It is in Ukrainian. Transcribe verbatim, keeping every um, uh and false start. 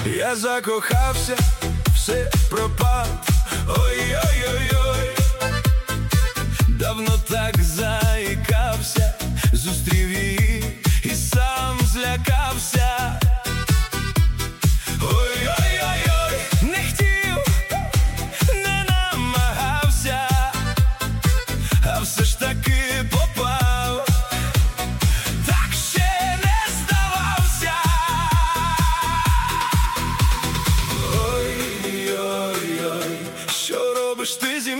Я закохався, все пропав. Ой-ой-ой-ой, давно так заїкався, зустрів її і сам злякався. Ой-ой-ой-ой, не хотів, не намагався, а все ж таки попав. Так ще не здавався. Ой-ой-ой, що робиш ти зі